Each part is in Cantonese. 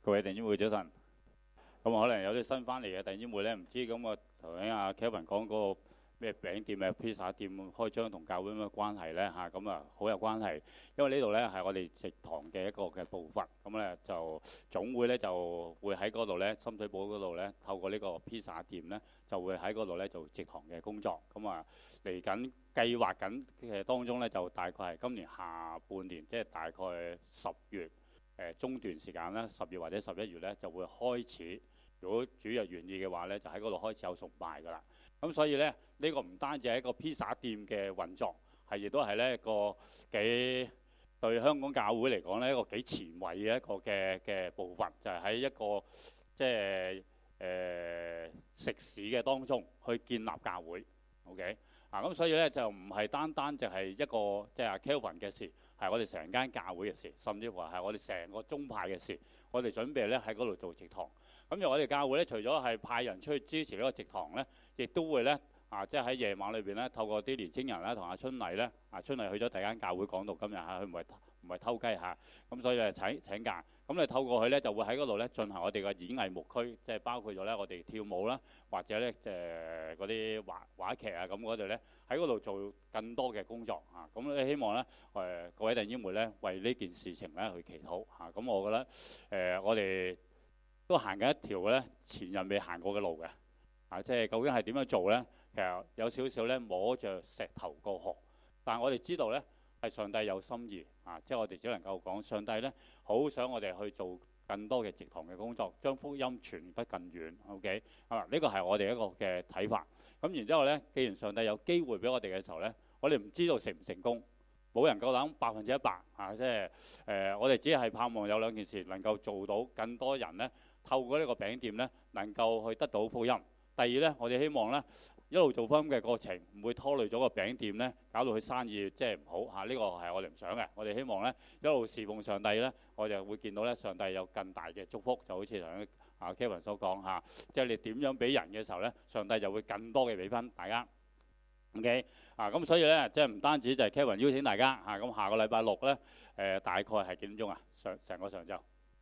各位弟兄姊妹早晨。咁可能有啲新翻嚟嘅弟兄姊妹咧，唔知咁我頭先阿 Kevin 講嗰個咩餅店啊、披薩店開張同教會有咩關係咧嚇？咁好有關係，因為呢度咧係我哋植堂嘅一個嘅部分。咁咧就總會咧就會喺嗰度咧，深水埗嗰度咧，透過呢個披薩店咧，就會喺嗰度咧做植堂嘅工作。咁嚟緊計劃緊嘅當中咧，就大概係今年下半年，即係大概10月中段時間啦，10月或者11月咧就會開始。如果主日願意嘅話咧，就喺嗰度開始有崇拜㗎啦。咁所以咧，呢個唔單止係一個披薩店嘅運作，係亦都係咧一個幾對香港教會嚟講咧一個幾前衞嘅一個嘅部分，就係喺一個即係食肆嘅當中去建立教會。OK 咁所以咧就唔係單單就係一個即係阿 Kelvin 嘅事，係我哋成間教會嘅事，甚至乎係我哋成個宗派嘅事。我哋準備咧喺嗰度做植堂。咁而我哋教會咧，除咗係派人出去支持呢個植堂咧，亦都會咧即係喺夜晚裏邊咧，透過啲年青人咧，同阿春麗咧，春麗去咗第二間教會講道今日嚇，佢唔係偷雞嚇，咁所以咧請假，咁你透過佢咧就會喺嗰度咧進行我哋嘅演藝牧區，即係包括咗咧我哋跳舞啦，或者咧嗰啲話劇啊咁嗰度咧喺嗰度做更多嘅工作嚇，咁咧希望咧各位弟兄姊妹咧為呢件事情咧去祈禱嚇，咁我覺得我哋都行緊一條咧前人未行過嘅路嘅，即係究竟係點樣做咧？其實有少少咧摸着石頭過河，但係我哋知道咧係上帝有心意即係我哋只能夠講上帝咧好想我哋去做更多嘅植堂嘅工作，將福音傳得更遠。OK 呢個係我哋一個嘅睇法。咁然之後咧，既然上帝有機會俾我哋嘅時候咧，我哋唔知道成唔成功，冇人夠膽100%即係我哋只係盼望有兩件事能夠做到，更多人咧透過呢個餅店咧能夠去得到福音。第二咧，我哋希望咧一路做福音嘅過程唔會拖累咗個餅店咧，搞到佢生意即係唔好呢個係我哋唔想嘅。我哋希望咧一路侍奉上帝咧，我哋會見到咧上帝有更大嘅祝福，就好似頭先Kevin 所講即係你點樣俾人嘅時候咧，上帝就會更多嘅俾翻大家。OK 咁所以咧即係唔單止就係 Kevin 邀請大家咁下個禮拜六咧大概係幾點鐘成個上晝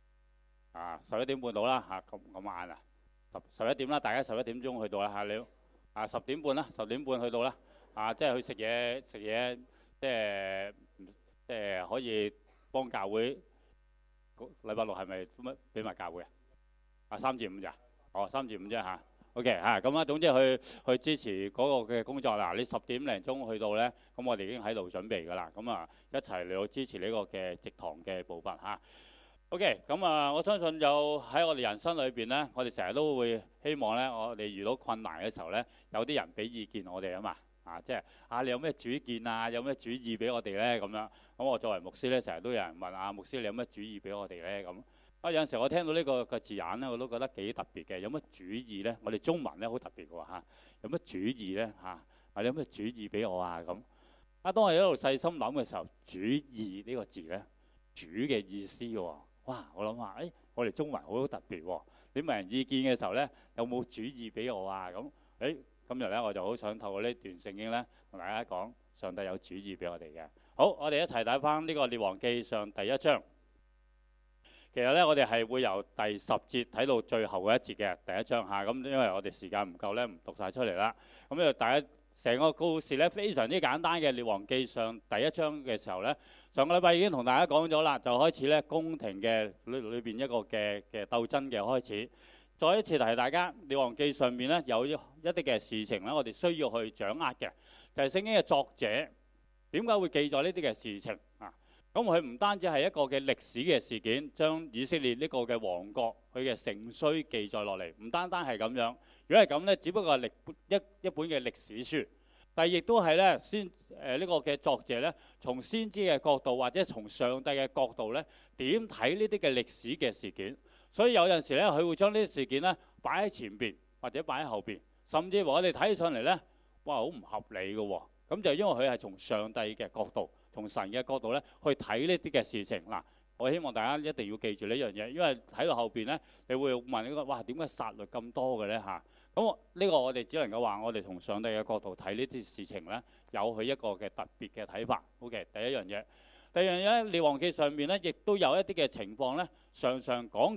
11點半到啦咁晏11點啦，大家11點鐘去到啦你10點半啦，10點半去到啦即係去食嘢，即係可以幫教會。禮拜六係咪俾埋教會3至5咋？3至5啫嚇。OK 咁總之去支持嗰個嘅工作啦。你10點零鐘去到咧，咁我哋已經喺度準備㗎啦。咁一齊嚟到支持呢個嘅植堂嘅部分OK， 咁我相信有喺我哋人生裏邊咧，我哋成日都會希望咧，我哋遇到困難嘅時候咧，有啲人俾意見我哋啊嘛，即係你有咩主見啊，有咩主意俾我哋咧咁樣。咁我作為牧師咧，成日都有人問牧師你有咩主意俾我哋咧咁。有陣時我聽到呢個字眼咧，我都覺得幾特別嘅。有乜主意咧？我哋中文咧好特別嘅喎有乜主意咧你有咩主意俾我咁？當我一路細心諗嘅時候，主意呢個字咧，主嘅意思喎。哇！我諗下，我哋中文好特別喎。你問人意見嘅時候咧，有冇主意俾我咁？今日咧我就好想透過呢段聖經咧，同大家講上帝有主意俾我哋嘅。好，我哋一齊睇翻呢個列王記上第1章。其實咧，我哋係會由第10節睇到最後嘅一節嘅第1章咁因為我哋時間唔夠咧，唔讀晒出嚟啦。咁呢度大家成個故事咧非常之簡單嘅。列王記上第1章嘅時候咧，上個禮拜已經同大家講咗啦，就開始咧宮廷嘅裏邊一個嘅鬥爭嘅開始。再一次提大家，列王記上面咧有一啲嘅事情咧，我哋需要去掌握嘅，就係聖經嘅作者點解會記載呢啲嘅事情咁佢唔單止係一個嘅歷史嘅事件，將以色列呢個嘅王國佢嘅盛衰記載落嚟，唔單單係咁樣。如果係咁呢，只不過係一本嘅歷史書，但係亦都係咧呢個嘅作者咧，從先知嘅角度或者從上帝嘅角度咧，點睇呢啲嘅歷史嘅事件。所以有陣時咧，佢會將呢啲事件咧擺喺前邊或者擺喺後邊，甚至乎我哋睇上嚟咧，哇，好唔合理嘅喎。咁就因為佢係從上帝嘅角度，從神嘅角度咧去睇呢啲嘅事情嗱。我希望大家一定要記住呢樣嘢，因為睇到後邊咧，你會問呢個哇，點解殺戮咁多嘅咧咁呢個我哋只能夠話，我哋從上帝嘅角度睇呢啲事情咧，有佢一個嘅特別嘅睇法。OK， 第一樣嘢。第二樣嘢咧，列王記上面咧，亦都有一啲嘅情況咧，常常講及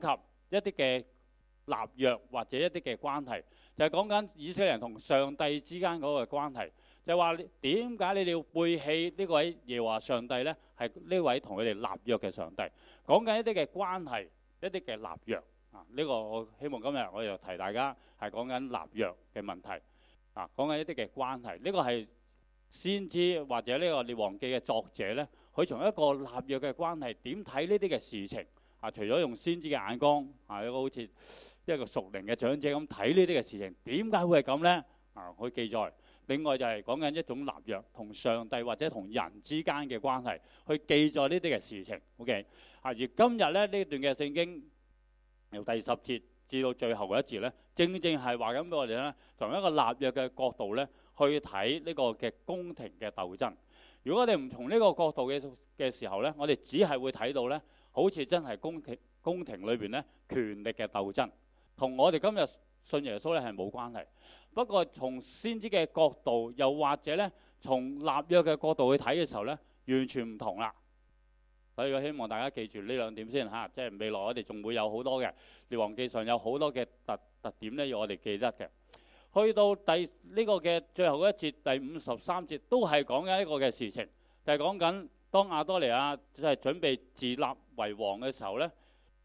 一啲嘅立約或者一啲嘅關係，就係講緊以色列人同上帝之間嗰個關係，就係話點解你哋要背棄呢位耶和華上帝呢？係呢位同佢哋立約嘅上帝，講緊一啲嘅關係，一啲嘅立約啊！呢個我希望今日我就提大家係講緊立約嘅問題啊，講緊一啲嘅關係。呢個係先知或者呢個列王記嘅作者呢，佢從一個立約嘅關係點睇呢啲嘅事情啊？除咗用先知嘅眼光啊，一個好似一個屬靈嘅長者咁睇呢啲嘅事情，點解會係咁呢？啊，佢記載。另外就係講緊一種立約，同上帝或者同人之間嘅關係，去記載呢啲嘅事情。OK， 啊，而今日咧呢段嘅聖經由第10節至到最後嗰一節咧，正正係話緊俾我哋咧，從一個立約嘅角度咧，去睇呢個嘅宮廷嘅鬥爭。如果我哋唔從呢個角度嘅時候咧，我哋只係會睇到咧，好似真係宮廷裏邊咧權力嘅鬥爭，同我哋今日信耶穌咧係冇關係。不過從先知嘅角度，又或者咧從立約嘅角度去睇嘅時候咧，完全唔同啦。所以我希望大家記住呢兩點先嚇，即係未來我哋仲會有好多嘅列王記上有好多嘅特點咧，要我哋記得嘅。去到呢個嘅最後一節第53節，都係講緊一個嘅事情，就係講緊當亞多尼亞即係準備自立為王嘅時候咧，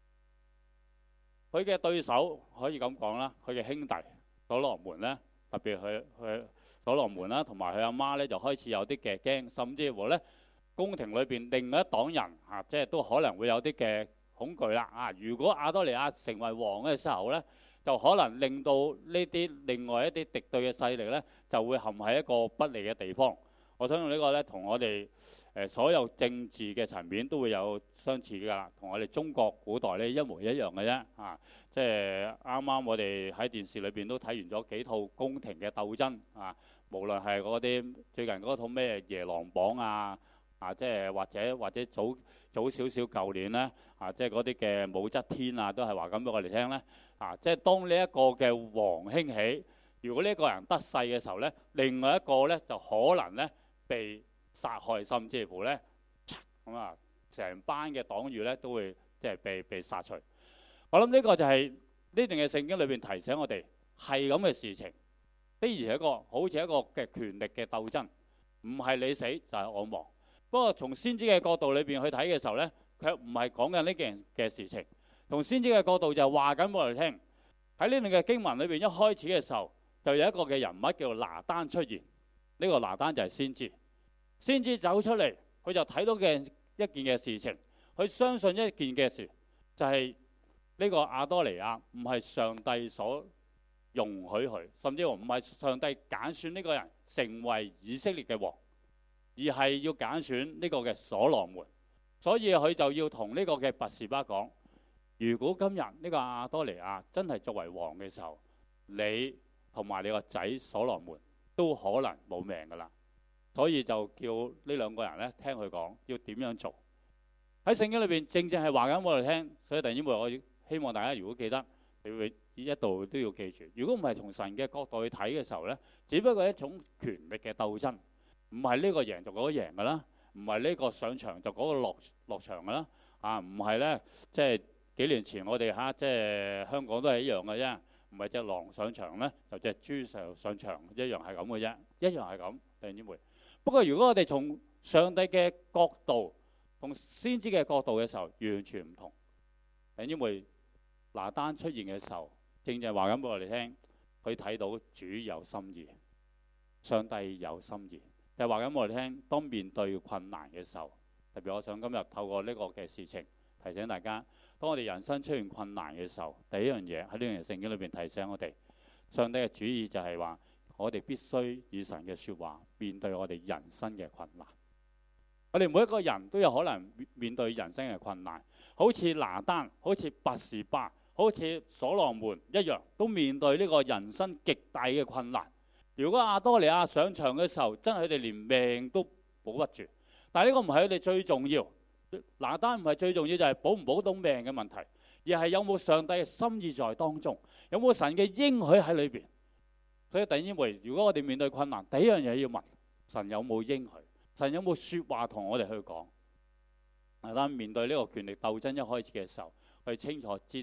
佢嘅對手可以咁講啦，佢嘅兄弟所羅門咧，特別佢所羅門啦，同埋佢阿媽咧，就開始有啲嘅驚，甚至乎咧宮廷裏邊另外一黨人啊，即係都可能會有啲嘅恐懼啦啊！如果亞多尼亞成為王嘅時候咧，就可能令到呢啲另外一啲敵對嘅勢力咧，就會陷喺一個不利嘅地方。我相信呢個咧同我哋所有政治嘅層面都會有相似㗎啦，同我哋中國古代咧一模一樣嘅啫啊！即係啱啱我哋喺電視裏邊都睇完咗幾套宮廷嘅鬥爭啊，無論係嗰啲最近嗰套咩夜郎榜啊，即係或者早少少舊年咧啊，即係嗰啲嘅武則天啊，都係話咁俾我哋聽咧啊！即係當呢一個嘅王興起，如果呢一個人得勢嘅時候咧，另外一個咧就可能咧被殺害，甚至乎咧咁啊，成班嘅黨羽咧都會即係被殺除。我諗呢個就係呢段嘅聖經裏邊提醒我哋係咁嘅事情，的而係一個好似一個嘅權力嘅鬥爭，唔係你死就係我亡。不過從先知嘅角度裏邊去睇嘅時候咧，卻唔係講緊呢件嘅事情。從先知嘅角度就話緊俾我哋聽，喺呢段嘅經文裏邊一開始嘅時候，就有一個嘅人物叫做拿單出現。呢個拿單就係先知，先知走出嚟，佢就睇到嘅一件嘅事情，佢相信一件嘅事，就係呢個亞多尼亞唔係上帝所容許佢，甚至乎唔係上帝揀選呢個人成為以色列嘅王，而係要揀選呢個嘅所羅門。所以佢就要同呢個嘅拔示巴講，如果今日呢個亞多尼亞真係作為王嘅時候，你同埋你個仔所羅門都可能冇命噶啦。所以就叫呢兩個人咧聽佢講要點樣做。喺聖經裏邊正正係話緊我哋聽。所以弟兄們，我希望大家如果記得，你會一度都要記住。如果唔係從神嘅角度去睇嘅時候咧，只不過係一種權力嘅鬥爭，唔係呢個贏就嗰個贏噶啦，唔係呢個上場就嗰個落場噶啦。啊，唔係咧，即係幾年前我哋即係香港都係一樣嘅啫，唔係隻狼上場咧，就隻豬上場一樣係咁嘅啫，一樣係咁。弟兄們，不過如果我哋從上帝嘅角度同先知嘅角度嘅時候，完全唔同。因為拿單出現嘅時候，正正話緊俾我哋聽，佢睇到主有心意，上帝有心意，就話緊我哋聽，當面對困難嘅時候，特別我想今日透過呢個嘅事情提醒大家，當我哋人生出現困難嘅時候，第一樣嘢喺呢樣聖經裏邊提醒我哋，上帝嘅主意就係話，我哋必須以神嘅說話面對我哋人生嘅困難。我哋每一個人都有可能面對人生嘅困難，好似拿單，好似拔示巴，好似所羅門一樣，都面對呢個人生極大嘅困難。如果亞多尼亞上場嘅時候，真係佢哋連命都保不住。但係呢個唔係佢哋最重要，拿單唔係最重要，就係保唔保到命嘅問題，而係有冇上帝嘅心意在當中，有冇神嘅應許喺裏邊。所以弟兄們，如果我哋面對困難，第一樣嘢要問神有冇應許，神有冇說話同我哋去講。拿單面對呢個權力鬥爭一開始嘅時候，佢清楚知道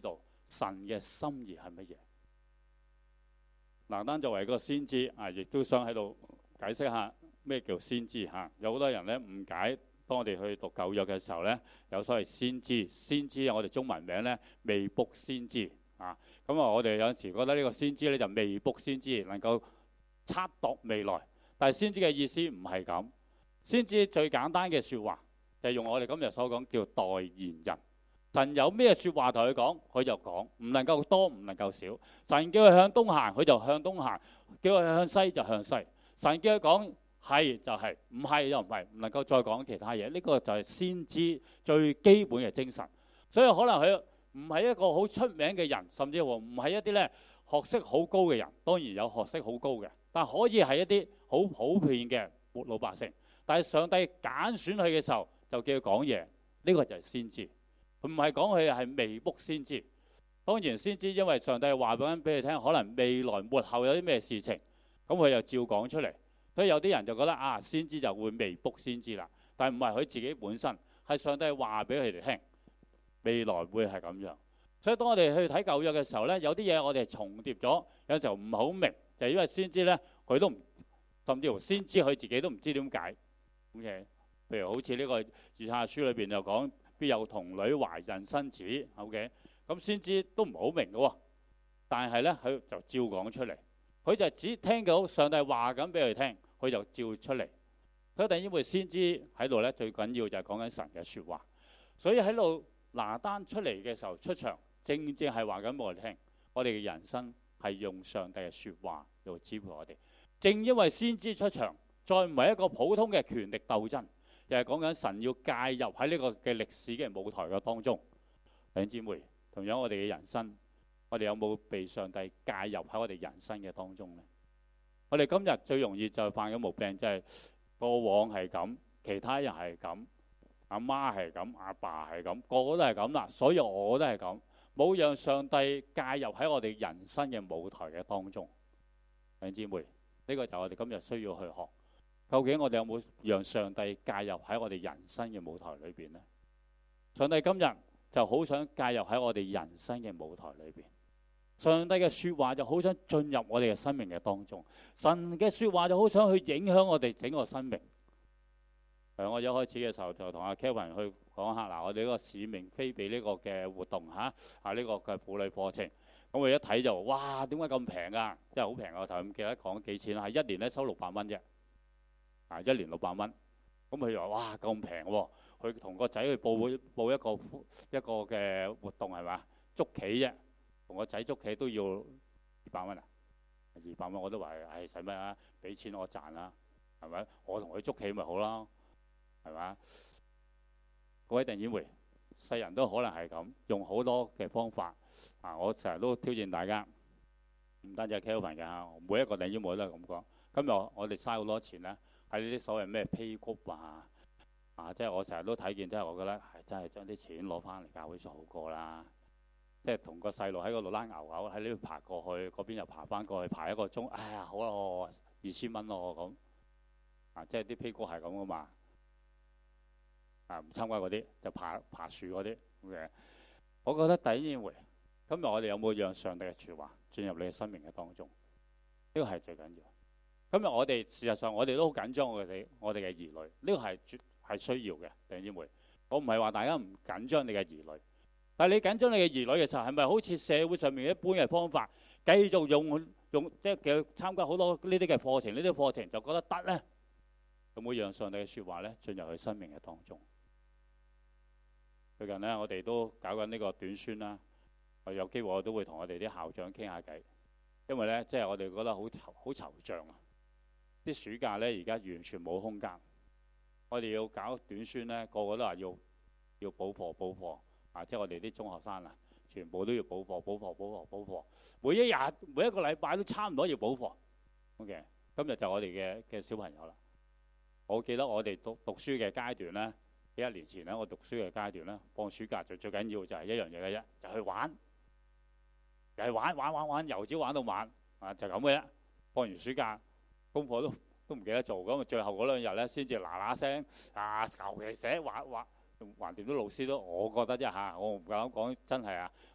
神嘅心意係乜嘢。拿單作為個先知亦都想喺度解釋下咩叫先知嚇。有好多人咧誤解，當我哋去讀舊約嘅時候咧，有所謂先知，先知我哋中文名咧未卜先知啊。咁我哋有陣時覺得呢個先知咧就未卜先知，能夠測度未來。但係先知嘅意思唔係咁，先知最簡單嘅説話就係用我哋今日所講叫代言人。神有咩説話同佢講，佢就講，唔能夠多，唔能夠少。神叫佢向東行，佢就向東行；叫佢向西就向西。神叫佢講係就係，唔係就唔係，唔能夠再講其他嘢。呢個就係先知最基本嘅精神。所以可能佢唔係一個好出名嘅人，甚至乎唔係一啲咧學識好高嘅人。當然有學識好高嘅，但可以係一啲好普遍嘅活老百姓。但係上帝揀選佢嘅時候，就叫佢講嘢。呢個就係先知。佢唔係講佢係未卜先知，當然先知，因為上帝話俾佢聽，可能未來末後有啲咩事情，咁佢就照講出嚟。所以有啲人就覺得先知就會未卜先知啦，但係唔係佢自己本身，係上帝話俾佢哋聽，未來會係咁樣。所以當我哋去睇舊約嘅時候呢，有啲嘢我哋重疊咗，有時候唔係好明，就係因為先知呢，佢都唔，甚至乎先知佢自己都唔知點解。OK， 譬如好似呢個以賽亞書裏邊就講。必有童女懷孕生子 ，OK， 咁先知都唔好明嘅喎，但係咧佢就照講出嚟，佢就只聽到上帝話緊俾佢聽，佢就照出嚟。所以第一因為先知喺度咧，最緊要就係講緊神嘅説話，所以喺度拿單出嚟嘅時候出場，正正係話緊俾我哋聽，我哋嘅人生係用上帝嘅説話嚟支配我哋。正因為先知出場，再唔係一個普通嘅權力鬥爭。就係講緊神要介入喺呢個嘅歷史嘅舞台嘅當中。弟兄姊妹，同樣我哋嘅人生，我哋有冇被上帝介入喺我哋人生嘅當中呢？我哋今日最容易就犯嘅毛病就係過往係咁，其他人係咁，阿媽係咁，阿爸係咁，個個都係咁啦，所以我都係咁，冇讓上帝介入喺我哋人生嘅舞台嘅當中。弟兄姊妹，呢個就係我哋今日需要去學。究竟我哋有冇讓上帝介入喺我哋人生嘅舞台裏邊呢？上帝今日就好想介入喺我哋人生嘅舞台裏邊。上帝嘅説話就好想進入我哋嘅生命嘅當中。神嘅説話就好想去影響我哋整個生命。我一開始嘅時候就同阿 Kevin 去講下，我哋呢個使命非比呢個嘅活動呢個嘅婦女課程。咁我一睇就哇，點解咁平㗎？真係好平，我頭唔記得講幾錢啦，係一年咧收600蚊啫。1年600蚊，咁佢話哇咁平喎，佢同個仔去報一個嘅活動係嘛？捉棋啫，同個仔捉棋都要200蚊啊！200蚊我都話使乜啊？俾錢我賺啦，係咪？我同佢捉棋咪好咯，係嘛？各位弟兄姊妹，世人都可能係咁，用好多嘅方法我成日都挑戰大家，唔單止係 Kelvin 嘅，每一個弟兄姊妹都係咁講。今日我哋嘥好多錢咧。喺呢啲所謂咩 playgroup 即係我成日都睇見，即係我覺得真係將啲錢攞翻嚟教會做好過啦。即係同個細路喺嗰度拉牛牛，喺呢度爬過去，嗰邊又爬翻過去，爬1個鐘，哎呀好啦，我2000蚊咯咁。即係啲 playgroup 係咁噶嘛。唔參加嗰啲就爬樹嗰啲嘅。我覺得第一件事，今日我哋有冇讓上帝嘅説話進入你嘅生命嘅當中？呢個係最緊要。今日我哋事實上我哋都好緊張我哋嘅兒女，呢個係需要嘅，弟兄姊妹。我唔係話大家唔緊張你嘅兒女，但係你緊張你嘅兒女嘅時候，係咪好似社會上面一般嘅方法，繼續用即係佢參加好多呢啲嘅課程，呢啲課程就覺得得咧？有冇讓上帝嘅説話咧進入佢生命嘅當中？最近咧，我哋都搞緊呢個短宣啦。我有機會我都會同我哋啲校長傾下偈，因為咧即係我哋覺得好惆悵啊。啲暑假咧而家完全冇空間，我哋要搞短宣咧，個個都話要補課即係我哋啲中學生全部都要補課，每一個禮拜都差唔多要補課。OK， 今日就我哋嘅小朋友啦。我記得我哋讀書嘅階段咧，幾1年前咧，我讀書嘅階段咧，放暑假最緊要就係一樣嘢嘅啫，就去玩，又係玩，由朝玩到晚就咁嘅啫。放完暑假，功課都唔記得做，咁最後嗰2日咧先至嗱聲求其寫畫，橫掂啲老師都，我覺得啫我唔夠膽講真係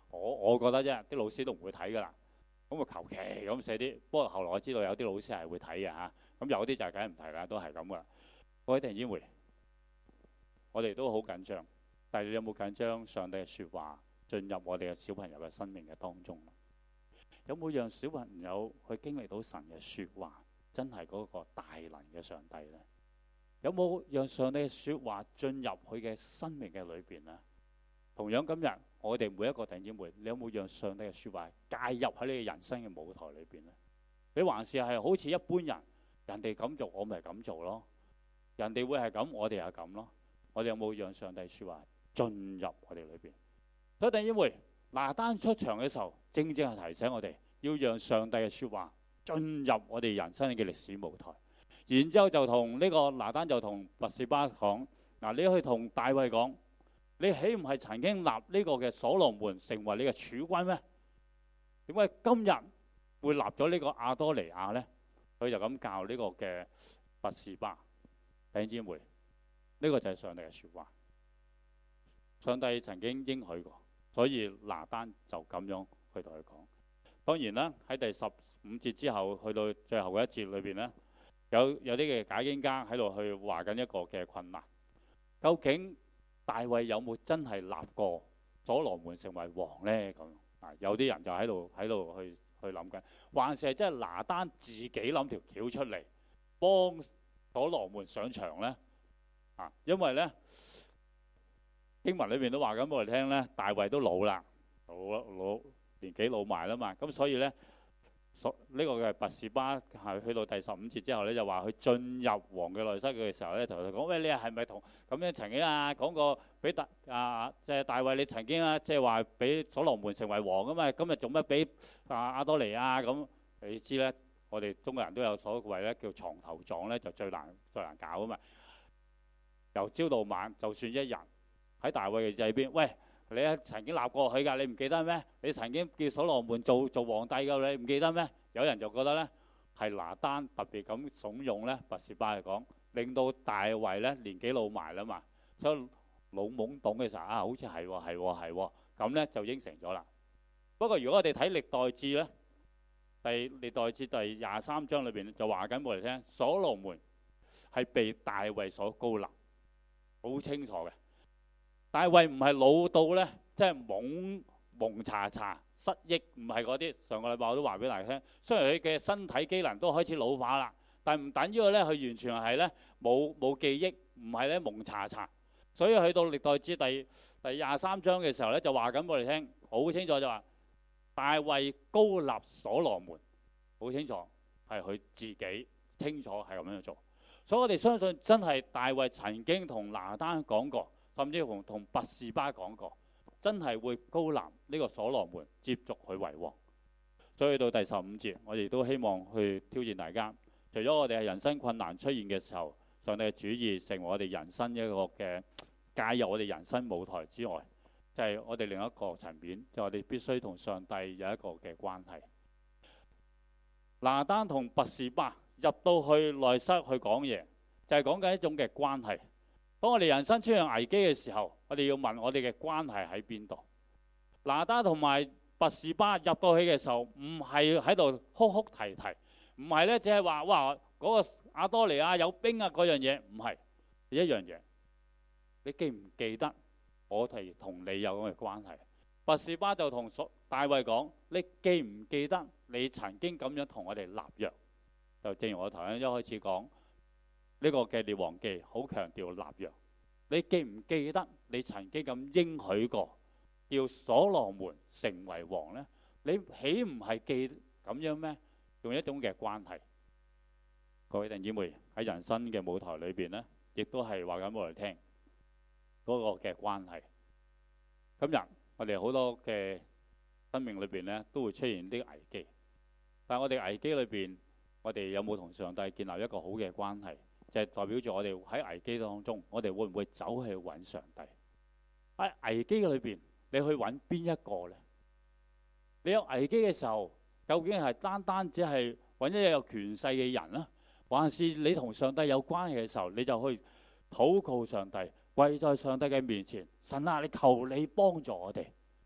我覺得啫，啲老師都唔會睇㗎啦。咁啊求其咁寫啲，不過後來我知道有啲老師係會睇嘅嚇。咁有啲就梗係唔提啦，都係咁噶啦。各位弟兄姊妹，我哋都好緊張，但係你有冇緊張上帝嘅説話進入我哋嘅小朋友嘅生命嘅當中？有冇讓小朋友去經歷到神嘅説話真係嗰個大能嘅上帝呢？有冇讓上帝嘅説話進入佢嘅生命嘅裏邊呢？同樣今日我哋每一個弟兄姊妹，你有冇讓上帝嘅説話介入喺你嘅人生嘅舞台裏邊呢？你還是係好似一般人，人哋咁做，我咪咁做咯。人哋會係咁，我哋係咁咯。我哋有冇讓上帝説話進入我哋裏邊？所以弟兄姊妹，拿單出場嘅時候，正正係提醒我哋要讓上帝嘅説話進入我哋人生嘅歷史舞台。然之後就同呢個拿單就同拔示巴講：嗱，你去同大衛講，你豈唔係曾經立呢個嘅所羅門成為你嘅儲君咩？點解今日會立咗呢個亞多尼亞呢？佢就咁教呢個嘅拔示巴。弟兄姊妹，呢個就係上帝嘅説話。上帝曾經應許過，所以拿單就咁樣去同佢講。當然啦，喺第15節之後，去到最後嗰一節裏邊呢，有啲嘅解經家喺度去話緊一個嘅困難。究竟大衛有冇真係立過所羅門成為王呢？咁啊，有啲人就喺度去諗緊，還是係真係拿單自己諗條橋出嚟幫所羅門上場呢？啊，因為呢經文裏邊都話緊俾我哋聽呢，大衛都老啦，年紀老埋啦嘛，咁所以呢，呢個嘅拔示巴係去到第15節之後呢，就話佢進入王嘅內室嘅時候呢，就講：喂，你係咪同咁樣曾經講過俾即係大衛，你曾經即係話俾所羅門成為王啊嘛？今日做乜俾亞多尼亞咁？你知呢，我哋中國人都有所謂呢，叫床頭撞呢，就最難搞啊嘛。由朝到晚，就算一日喺大衛嘅祭邊，喂，你曾經立過佢㗎，你唔記得咩？你曾經叫所羅門做皇帝㗎，你唔記得咩？有人就覺得呢係拿單特別咁慫恿呢拔示巴嚟講，令到大衛呢年紀老埋啦嘛，所以老懵懂嘅時候好似係喎，咁呢就應承咗啦。不過如果我哋睇歷代志呢，歷代志第23章裏邊就話緊俾我哋聽，所羅門係被大衛所膏立，好清楚嘅。大衛唔係老到呢，即係蒙查失憶，唔係嗰啲。上個禮拜我都話俾大家聽，雖然佢嘅身體機能都開始老化啦，但唔等於佢呢，佢完全係呢冇記憶，唔係呢蒙查。所以去到歷代志第23章嘅時候呢，就話緊俾我哋聽，好清楚就話大衛膏立所羅門，好清楚係佢自己清楚係咁樣做。所以我哋相信真係大衛曾經同拿單講過，甚至同拔示巴講過，真係會膏立呢個所羅門接續佢為王。所以到第15節，我哋都希望去挑戰大家，除咗我哋係人生困難出現嘅時候，上帝嘅主意成為我哋人生一個嘅介入我哋人生舞台之外，就係我哋另一個層面，就我哋必須同上帝有一個嘅關係。拿單同拔示巴入到去內室去講嘢，就係講緊一種嘅關係。當我哋人生出現危機嘅時候，我哋要問我哋嘅關係喺邊度？拿單同埋拔示巴入到去嘅時候，唔係喺度哭哭啼啼，唔係呢，只係話哇嗰個亞多尼亞有兵啊嗰樣嘢，唔係一樣嘢。你記唔記得我哋同你有咁嘅關係？拔示巴就同大衛講：你記唔記得你曾經咁樣同我哋立約？就正如我頭先一開始講呢個嘅列王記，好強調立約。你記唔記得你曾經咁應許過，叫所羅門成為王呢？你豈唔係記咁樣咩？用一種嘅關係。各位弟兄姊妹，喺人生嘅舞台裏邊呢，亦都係話緊俾我哋聽嗰個嘅關係。今日我哋好多嘅生命裏邊呢，都會出現啲危機，但係我哋危機裏邊，我哋有冇同上帝建立一個好嘅關係？就係代表住我哋喺危機當中，我哋會唔會走去揾上帝？喺危機嘅裏邊，你去揾邊一個呢？你有危機嘅時候，究竟係單只係揾一個有權勢嘅人呢？還是你同上帝有關係嘅時候，你就去禱告上帝，跪在上帝嘅面前，神啊，你求你幫助我哋。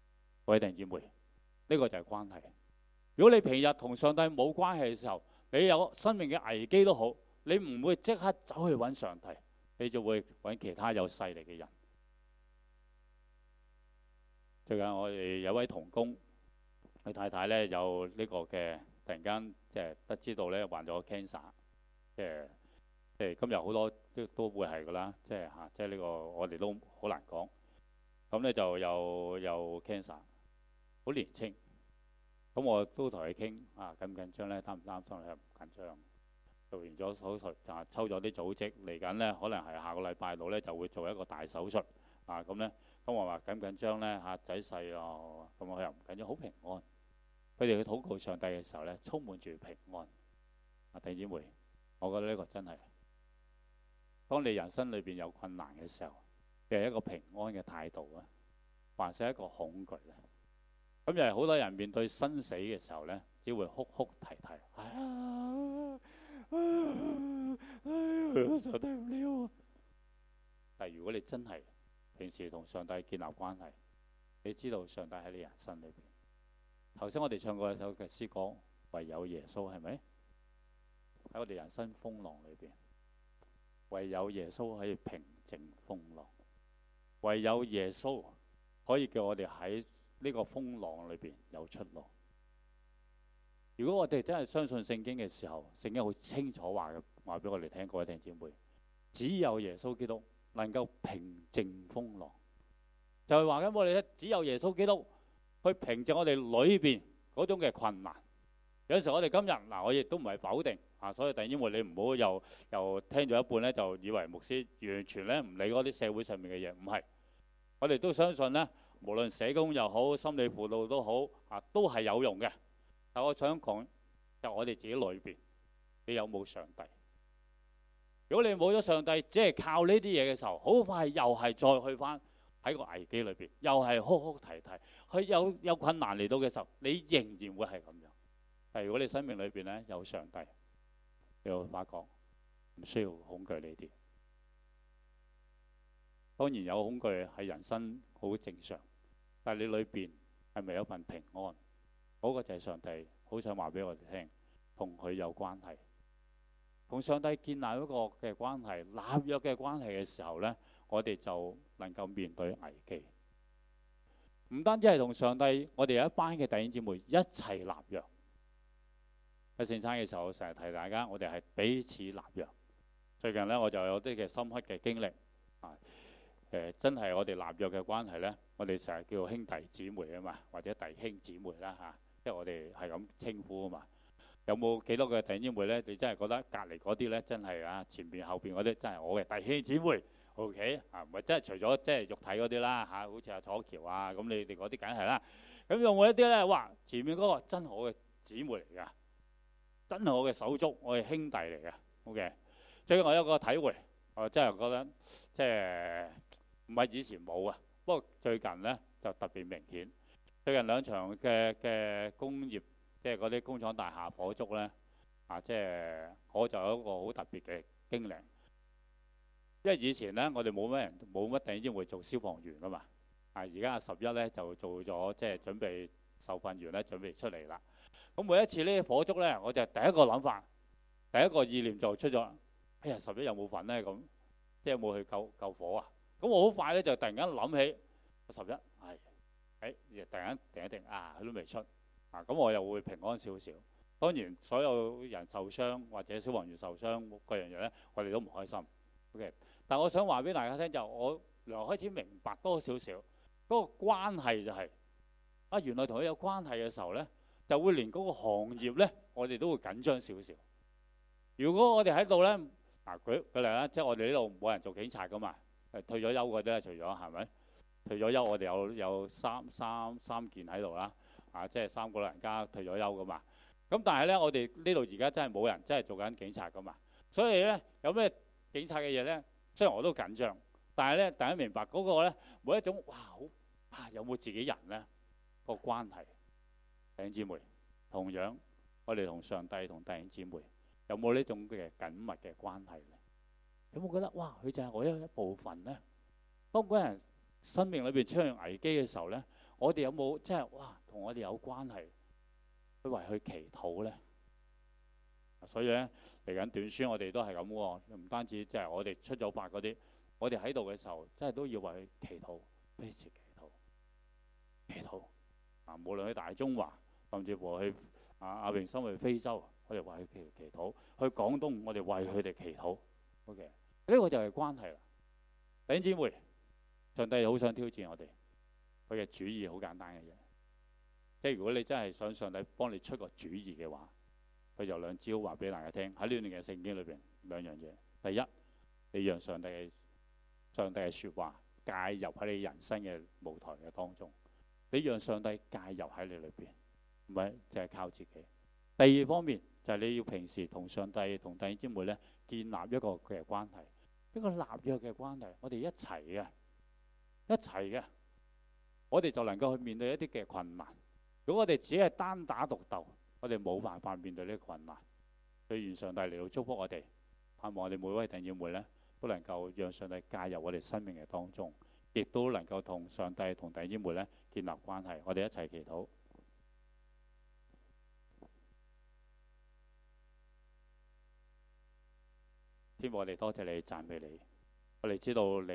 各位弟兄姊妹，呢個就係關係。如果你平日同上帝冇關係嘅時候，你有生命嘅危機都好，你唔會即刻走去揾上帝，你就會揾其他有勢力嘅人。最近我哋有位同工，佢太太咧有呢個嘅，突然間即係得知道咧患咗 cancer，即係今日好多都會係噶啦，即係呢個我哋都好難講。咁咧就有 cancer， 好年青。咁我都同佢傾緊唔緊張咧？擔唔擔心？佢話唔緊張。做完咗手術就抽咗啲組織，嚟緊咧可能係下個禮拜度咧就會做一個大手術咁咧。咁我話緊唔緊張咧？仔細啊，咁我又唔緊張，好平安。佢哋去禱告上帝嘅時候咧，充滿住平安。弟兄姊妹，我覺得呢個真係，當你人生裏邊有困難嘅時候，你係一個平安嘅態度啊，還是一個恐懼咧？咁又係好多人面對生死嘅時候咧，只會哭哭啼啼，上帝唔了啊！但係如果你真係平時同上帝建立關係，你知道上帝喺你人生裏邊。頭先我哋唱過一首嘅詩歌，唯有耶穌，係咪？喺我哋人生風浪裏邊，唯有耶穌可以平靜風浪，唯有耶穌可以叫我哋喺呢個風浪裏邊有出路。如果我哋真係相信聖經嘅時候，聖經好清楚話俾我哋聽，各位弟兄姊妹，只有耶穌基督能夠平靜風浪，就係話緊我哋咧，只有耶穌基督去平靜我哋裏邊嗰種嘅困難。有時候我哋今日我亦都唔係否定所以弟兄姊妹，你唔好又聽咗一半咧，就以為牧師完全咧唔理嗰啲社會上面嘅嘢。唔係，我哋都相信咧，無論社工又好，心理輔導都好都係有用嘅。但我想講，就我哋自己裏邊，你有冇上帝？如果你冇咗上帝，只係靠呢啲嘢嘅時候，好快又係再去翻喺個危機裏邊，又係哭哭啼啼。佢有困難嚟到嘅時候，你仍然會係咁樣。但係如果你生命裏邊咧有上帝，你會發覺唔需要恐懼呢啲。當然有恐懼係人生好正常，但係你裏邊係咪有份平安？嗰個就係上帝好想話俾我哋聽，同佢有關係，同上帝建立一個嘅關係、立約嘅關係嘅時候呢，我哋就能夠面對危機。唔單止係同上帝，我哋有一班嘅弟兄姊妹一齊立約。喺聖餐嘅時候，我成日提大家，我哋係彼此立約。最近呢，我就有啲嘅深刻嘅經歷真係我哋立約嘅關係呢，我哋成日叫兄弟姊妹啊嘛，或者弟兄姊妹啦即係我哋係咁稱呼啊嘛。有冇幾多個弟兄姊妹咧？你真係覺得隔離嗰啲咧，真係前邊後邊嗰啲真係我嘅弟兄姊妹 ？OK 唔係真係除咗即係肉體嗰啲啦好似阿楚橋咁你哋嗰啲梗係啦。咁有冇一啲咧？哇！前面嗰個真係我嘅姊妹嚟㗎，真係我嘅手足，我嘅兄弟嚟㗎。OK， 最近我有個體會，我真係覺得即係唔係以前冇啊，不過最近咧就特別明顯。最近兩場嘅工業，即係嗰啲工廠大廈火燭咧，即係我就有一個好特別嘅經歷。因為以前咧，我哋冇乜弟兄姊妹做消防員噶嘛，而家11咧就做咗即係準備受訓員咧，準備出嚟啦。咁每一次呢啲火燭咧，我就第一個諗法，第一個意念就出咗，哎呀11有冇份咧？咁即係有冇去救火啊？咁我好快咧就突然間諗起11係。突然間定一定佢都未出咁我又會平安少少。當然所有人受傷或者消防員受傷各樣嘢咧，我哋都唔開心。OK， 但我想話俾大家聽就我開始明白多少少嗰個關係就係原來同佢有關係嘅時候咧，就會連嗰個行業咧，我哋都會緊張少少。如果我哋喺度咧舉例啦，即係我哋呢度冇人做警察噶嘛，退咗休嗰啲咧，除咗係咪？退咗休，我哋有三件喺度啦，即係3個老人家退咗休噶嘛。咁但係咧，我哋呢度而家真係冇人真係做緊警察噶嘛。所以咧，有咩警察嘅嘢咧，雖然我都緊張，但係咧，大家明白嗰個咧，每一種有冇自己人咧個關係。弟兄姊妹，同樣我哋同上帝同弟兄姊妹有冇呢種嘅緊密嘅關係咧？有冇覺得佢就係我一部分咧？當嗰人生命裏邊出現危機嘅時候咧， 我哋有冇即係同我哋有關係去為佢祈禱咧？所以咧嚟緊短宣我哋都係咁喎，唔單止即係我哋出咗發嗰啲，我哋喺度嘅時候真係都要為佢祈禱，彼此祈禱無論去大中華，甚至乎去阿榮生去非洲，我哋為佢祈禱；去廣東，我哋為佢哋祈禱。OK， 呢個就係關係啦。弟兄姊妹，上帝好想挑戰我哋，佢嘅主意好簡單嘅嘢，即係如果你真係想上帝幫你出個主意嘅話，佢就兩招話俾大家聽。喺呢段嘅聖經裏邊兩樣嘢，第一，你讓上帝嘅説話介入喺你人生嘅舞台嘅當中，你讓上帝介入喺你裏邊，唔係淨係靠自己。第二方面就係你要平時同上帝同弟兄姊妹咧建立一個嘅關係，一個立約嘅關係，我哋一齊嘅，我哋就能夠去面對一啲嘅困難。如果我哋只係單打獨鬥，我哋冇辦法面對呢個困難。所以願上帝嚟到祝福我哋，盼望我哋每位弟兄姊妹咧都能夠讓上帝介入我哋生命嘅當中，亦都能夠同上帝同弟兄姊妹咧建立關係。我哋一齊祈禱。天父，我哋多謝你，讚美你。我哋知道你